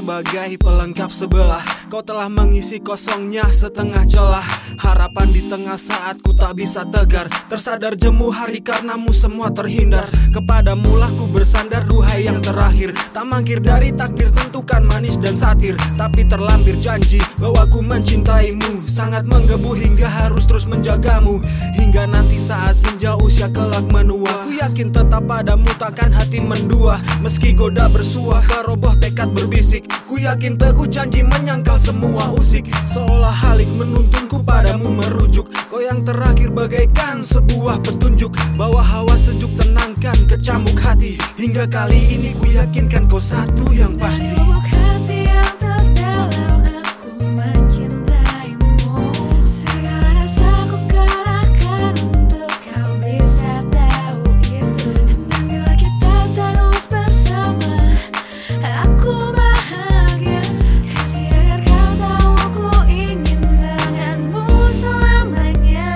sebagai pelengkap sebelah. Kau telah mengisi kosongnya setengah celah. Harapan di tengah saat ku tak bisa tegar. Tersadar jemu hari karenamu semua terhindar. Kepadamu lah ku bersandar, duhai yang terakhir. Tak mangkir dari takdir, tentukan manis dan satir. Tapi terlampir janji bahwa ku mencintaimu. Sangat menggebu hingga harus terus menjagamu. Hingga nanti saat senja usia kelak menua. Ku yakin tetap padamu, takkan hati mendua. Meski goda bersuah, karoboh tekad berbisik. Ku yakin teguh janji menyangkal semua usik. Seolah halik menuntunku padamu merujuk. Kau yang terakhir bagaikan sebuah petunjuk. Bawa hawa sejuk tenangkan kecamuk hati. Hingga kali ini ku yakinkan kau satu yang pasti. Dari lubuk hati yang terdalam aku mencintaimu. Segala rasa ku kerahkan untuk kau bisa tahu itu. Dan bila kita terus bersama, aku bahagia. Kasih agar kau tahu aku ingin denganmu selamanya.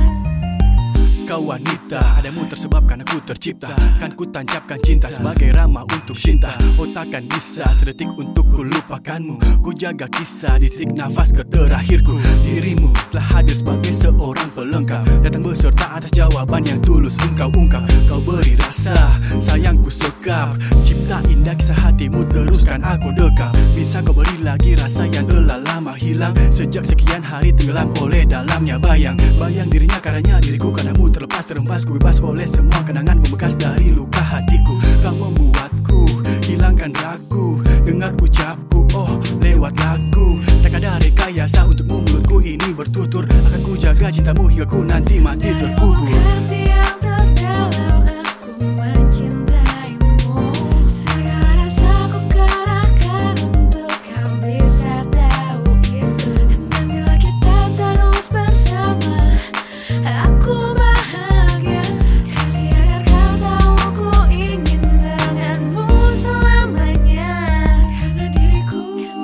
Kau wanita, padamu tersebabkan aku tercipta. Kan ku tancapkan cinta sebagai ramah untuk cinta. Oh takkan bisa sedetik untuk ku lupakanmu. Ku jaga kisah di titik nafas keterakhirku. Dirimu telah hadir sebagai seorang pelengkap. Datang beserta atas jawaban yang tulus engkau ungkap. Kau beri rasa, sayangku sekap. Cipta indah kisah hatimu, teruskan aku dekam. Bisa kau beri lagi rasa yang telah lama hilang. Sejak sekian hari tenggelam oleh dalamnya bayang. Bayang dirinya karenanya diriku, karenamu terlepas terhempas. Ku bebas oleh semua kenangan membekas dari luka hatiku. Kau membuatku hilangkan ragu. Dengar ucapku, oh lewat lagu. Tak ada rekayasa untukmu, mulutku ini bertutur. Akan ku jaga cintamu hingga ku nanti mati terkubur. Dari lubuk hati yang terdalam aku mencintaimu. Segala rasa ku kerahkan untuk kau bisa tahu itu. Dan bila kita terus bersama, aku bahagia. Kasih agar kau tahu aku ingin denganmu selamanya. Karena diriku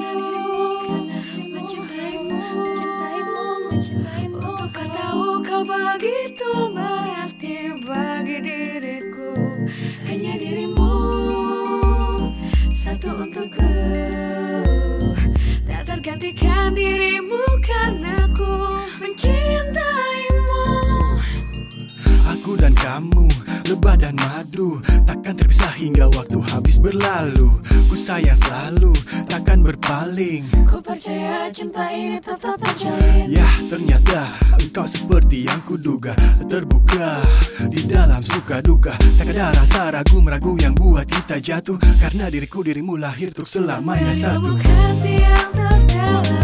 mencintaimu. Untuk kau tahu kau begitu berarti bagi diriku. Hanya dirimu satu untukku. Tak tergantikan dirimu karena ku mencintaimu. Aku dan kamu, lebah dan madu, takkan terpisah hingga waktu habis berlalu. Ku sayang selalu, takkan berpaling. Ku percaya cinta ini tetap terjalin. Ya ternyata engkau seperti yang kuduga. Terbuka di dalam suka duka. Tak ada rasa ragu meragu yang buat kita jatuh. Karena diriku dirimu lahir untuk selamanya Dari satu. lubuk hati yang terdalam